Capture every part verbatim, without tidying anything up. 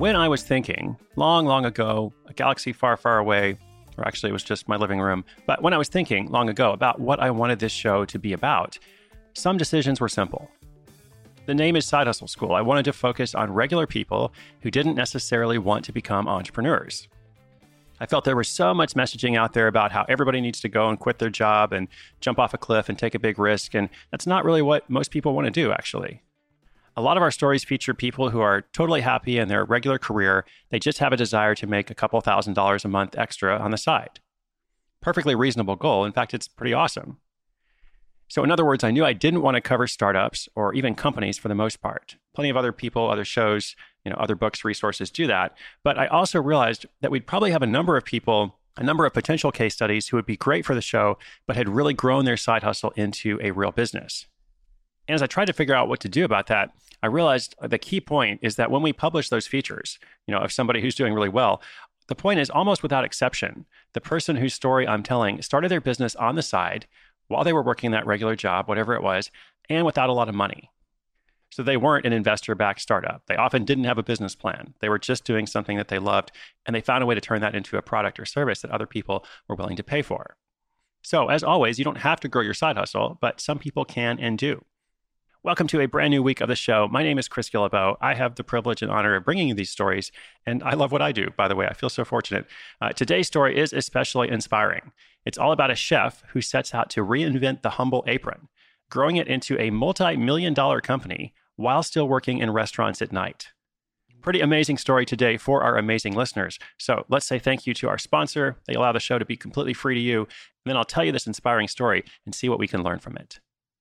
When I was thinking, long, long ago, a galaxy far, far away, or actually it was just my living room, but when I was thinking long ago about what I wanted this show to be about, some decisions were simple. The name is Side Hustle School. I wanted to focus on regular people who didn't necessarily want to become entrepreneurs. I felt there was so much messaging out there about how everybody needs to go and quit their job and jump off a cliff and take a big risk, and that's not really what most people want to do, actually. A lot of our stories feature people who are totally happy in their regular career. They just have a desire to make a couple thousand dollars a month extra on the side. Perfectly reasonable goal. In fact, it's pretty awesome. So in other words, I knew I didn't want to cover startups or even companies for the most part. Plenty of other people, other shows, you know, other books, resources do that. But I also realized that we'd probably have a number of people, a number of potential case studies who would be great for the show, but had really grown their side hustle into a real business. And as I tried to figure out what to do about that, I realized the key point is that when we publish those features, you know, of somebody who's doing really well, the point is almost without exception, the person whose story I'm telling started their business on the side while they were working that regular job, whatever it was, and without a lot of money. So they weren't an investor-backed startup. They often didn't have a business plan. They were just doing something that they loved, and they found a way to turn that into a product or service that other people were willing to pay for. So as always, you don't have to grow your side hustle, but some people can and do. Welcome to a brand new week of the show. My name is Chris Guillebeau. I have the privilege and honor of bringing you these stories, and I love what I do, by the way. I feel so fortunate. Uh, today's story is especially inspiring. It's all about a chef who sets out to reinvent the humble apron, growing it into a multi-million dollar company while still working in restaurants at night. Pretty amazing story today for our amazing listeners. So let's say thank you to our sponsor. They allow the show to be completely free to you. And then I'll tell you this inspiring story and see what we can learn from it.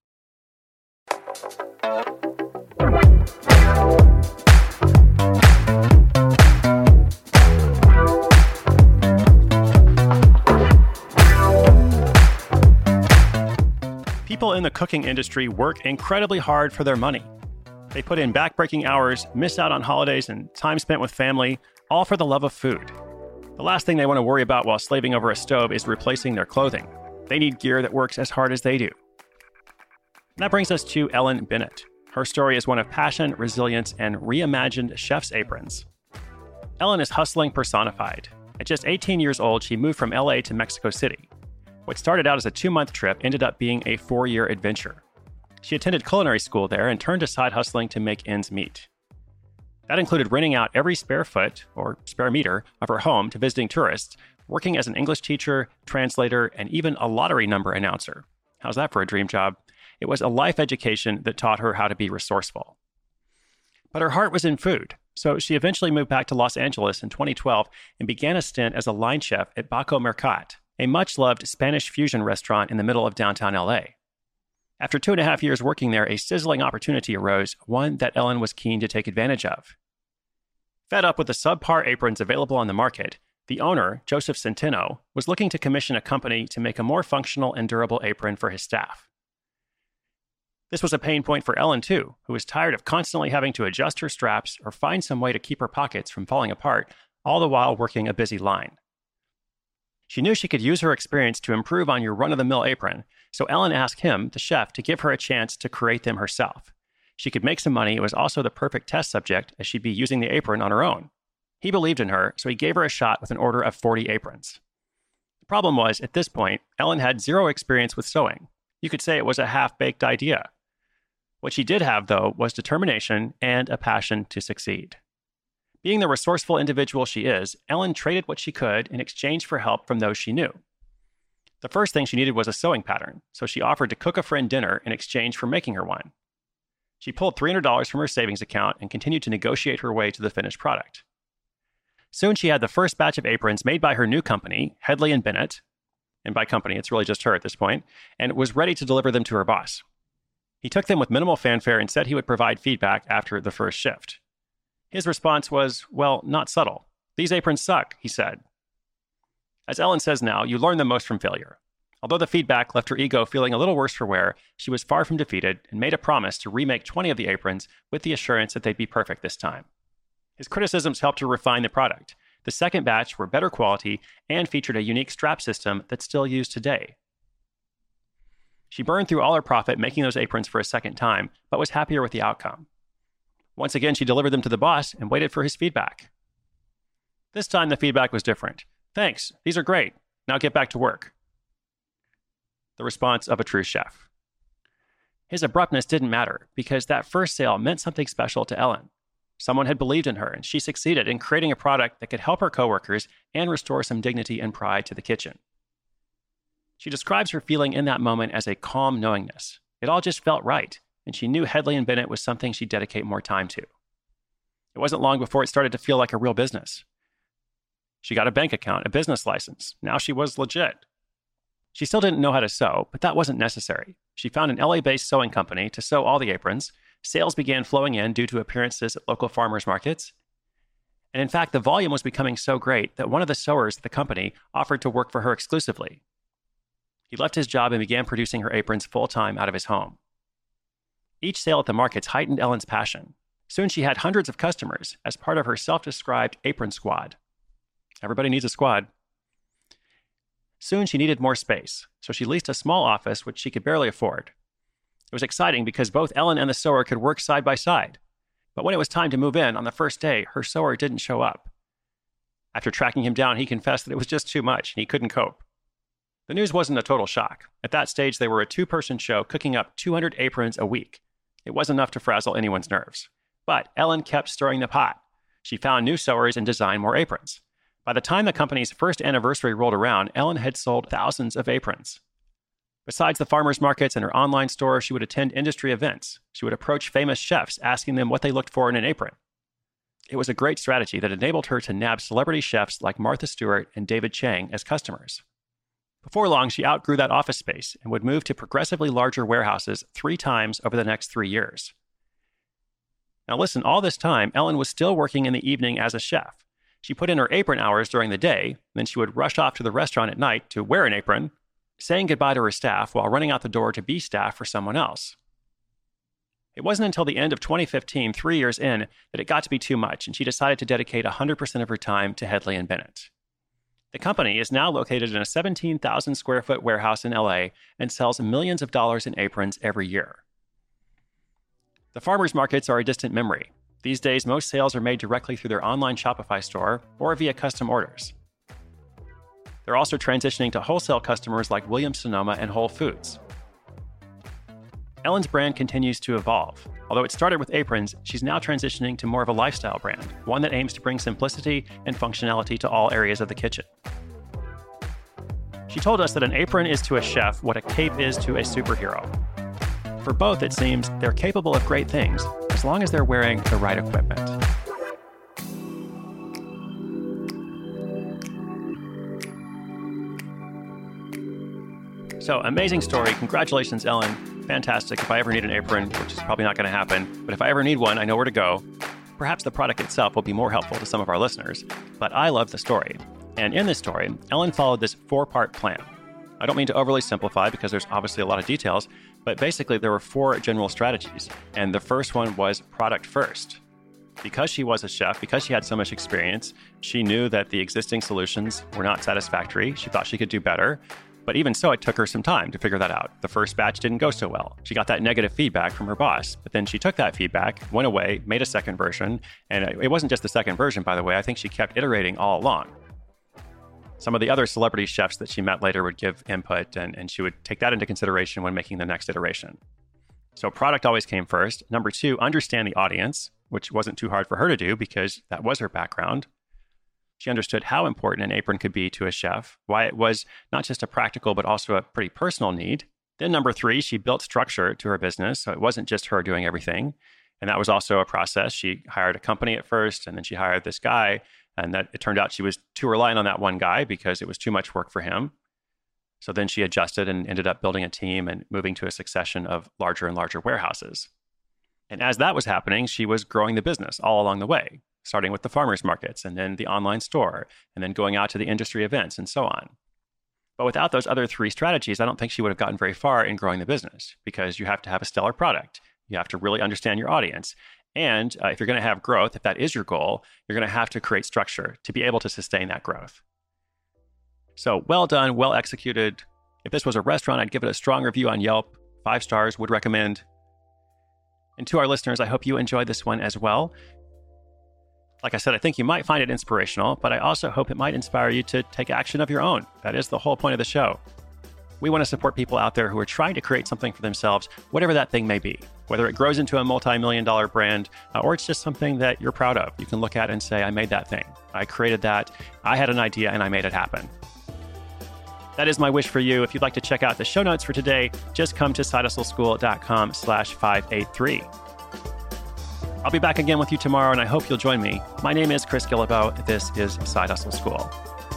People in the cooking industry work incredibly hard for their money. They put in backbreaking hours, miss out on holidays and time spent with family, all for the love of food. The last thing they want to worry about while slaving over a stove is replacing their clothing. They need gear that works as hard as they do. And that brings us to Ellen Bennett. Her story is one of passion, resilience, and reimagined chef's aprons. Ellen is hustling personified. At just eighteen years old, she moved from L A to Mexico City. What started out as a two-month trip ended up being a four-year adventure. She attended culinary school there and turned to side hustling to make ends meet. That included renting out every spare foot, or spare meter, of her home to visiting tourists, working as an English teacher, translator, and even a lottery number announcer. How's that for a dream job? It was a life education that taught her how to be resourceful. But her heart was in food, so she eventually moved back to Los Angeles in twenty twelve and began a stint as a line chef at Baco Mercat, a much-loved Spanish fusion restaurant in the middle of downtown L A. After two and a half years working there, a sizzling opportunity arose, one that Ellen was keen to take advantage of. Fed up with the subpar aprons available on the market, the owner, Joseph Centeno, was looking to commission a company to make a more functional and durable apron for his staff. This was a pain point for Ellen, too, who was tired of constantly having to adjust her straps or find some way to keep her pockets from falling apart, all the while working a busy line. She knew she could use her experience to improve on your run-of-the-mill apron, so Ellen asked him, the chef, to give her a chance to create them herself. She could make some money. It was also the perfect test subject, as she'd be using the apron on her own. He believed in her, so he gave her a shot with an order of forty aprons. The problem was, at this point, Ellen had zero experience with sewing. You could say it was a half-baked idea. What she did have, though, was determination and a passion to succeed. Being the resourceful individual she is, Ellen traded what she could in exchange for help from those she knew. The first thing she needed was a sewing pattern, so she offered to cook a friend dinner in exchange for making her one. She pulled three hundred dollars from her savings account and continued to negotiate her way to the finished product. Soon she had the first batch of aprons made by her new company, Hedley and Bennett, and by company, it's really just her at this point, and was ready to deliver them to her boss. He took them with minimal fanfare and said he would provide feedback after the first shift. His response was, well, not subtle. These aprons suck, he said. As Ellen says now, you learn the most from failure. Although the feedback left her ego feeling a little worse for wear, she was far from defeated and made a promise to remake twenty of the aprons with the assurance that they'd be perfect this time. His criticisms helped her refine the product. The second batch were better quality and featured a unique strap system that's still used today. She burned through all her profit making those aprons for a second time, but was happier with the outcome. Once again, she delivered them to the boss and waited for his feedback. This time the feedback was different. Thanks, these are great. Now get back to work. The response of a true chef. His abruptness didn't matter because that first sale meant something special to Ellen. Someone had believed in her, and she succeeded in creating a product that could help her coworkers and restore some dignity and pride to the kitchen. She describes her feeling in that moment as a calm knowingness. It all just felt right, and she knew Hedley and Bennett was something she'd dedicate more time to. It wasn't long before it started to feel like a real business. She got a bank account, a business license. Now she was legit. She still didn't know how to sew, but that wasn't necessary. She found an L A-based sewing company to sew all the aprons. Sales began flowing in due to appearances at local farmers markets. And in fact, the volume was becoming so great that one of the sewers at the company offered to work for her exclusively. He left his job and began producing her aprons full-time out of his home. Each sale at the markets heightened Ellen's passion. Soon she had hundreds of customers as part of her self-described apron squad. Everybody needs a squad. Soon she needed more space, so she leased a small office which she could barely afford. It was exciting because both Ellen and the sewer could work side by side. But when it was time to move in on the first day, her sewer didn't show up. After tracking him down, he confessed that it was just too much and he couldn't cope. The news wasn't a total shock. At that stage, they were a two-person show cooking up two hundred aprons a week. It wasn't enough to frazzle anyone's nerves. But Ellen kept stirring the pot. She found new sewers and designed more aprons. By the time the company's first anniversary rolled around, Ellen had sold thousands of aprons. Besides the farmers markets and her online store, she would attend industry events. She would approach famous chefs, asking them what they looked for in an apron. It was a great strategy that enabled her to nab celebrity chefs like Martha Stewart and David Chang as customers. Before long, she outgrew that office space and would move to progressively larger warehouses three times over the next three years. Now listen, all this time, Ellen was still working in the evening as a chef. She put in her apron hours during the day, then she would rush off to the restaurant at night to wear an apron, saying goodbye to her staff while running out the door to be staff for someone else. It wasn't until the end of twenty fifteen, three years in, that it got to be too much, and she decided to dedicate one hundred percent of her time to Hedley and Bennett. The company is now located in a seventeen thousand square foot warehouse in L A and sells millions of dollars in aprons every year. The farmers markets are a distant memory. These days, most sales are made directly through their online Shopify store or via custom orders. They're also transitioning to wholesale customers like Williams-Sonoma and Whole Foods. Ellen's brand continues to evolve. Although it started with aprons, she's now transitioning to more of a lifestyle brand, one that aims to bring simplicity and functionality to all areas of the kitchen. She told us that an apron is to a chef what a cape is to a superhero. For both, it seems, they're capable of great things, as long as they're wearing the right equipment. So, amazing story. Congratulations, Ellen. Fantastic. If I ever need an apron, which is probably not going to happen, but if I ever need one, I know where to go. Perhaps the product itself will be more helpful to some of our listeners, but I love the story. And in this story, Ellen followed this four-part plan. I don't mean to overly simplify because there's obviously a lot of details, but basically there were four general strategies. And the first one was product first. Because she was a chef, because she had so much experience, she knew that the existing solutions were not satisfactory. She thought she could do better. But even so, it took her some time to figure that out. The first batch didn't go so well. She got that negative feedback from her boss, but then she took that feedback, went away, made a second version. And it wasn't just the second version, by the way. I think she kept iterating all along. Some of the other celebrity chefs that she met later would give input, and, and she would take that into consideration when making the next iteration. So product always came first. Number two, understand the audience, which wasn't too hard for her to do because that was her background. She understood how important an apron could be to a chef, why it was not just a practical, but also a pretty personal need. Then number three, she built structure to her business. So it wasn't just her doing everything. And that was also a process. She hired a company at first, and then she hired this guy. And that it turned out she was too reliant on that one guy because it was too much work for him. So then she adjusted and ended up building a team and moving to a succession of larger and larger warehouses. And as that was happening, she was growing the business all along the way, starting with the farmers markets and then the online store, and then going out to the industry events and so on. But without those other three strategies, I don't think she would have gotten very far in growing the business because you have to have a stellar product. You have to really understand your audience. And uh, if you're going to have growth, if that is your goal, you're going to have to create structure to be able to sustain that growth. So well done, well executed. If this was a restaurant, I'd give it a strong review on Yelp. Five stars, would recommend. And to our listeners, I hope you enjoyed this one as well. Like I said, I think you might find it inspirational, but I also hope it might inspire you to take action of your own. That is the whole point of the show. We want to support people out there who are trying to create something for themselves, whatever that thing may be, whether it grows into a multi-million dollar brand uh, or it's just something that you're proud of. You can look at and say, I made that thing. I created that. I had an idea and I made it happen. That is my wish for you. If you'd like to check out the show notes for today, just come to sidehustleschool.com slash 583. I'll be back again with you tomorrow, and I hope you'll join me. My name is Chris Guillebeau. This is Side Hustle School.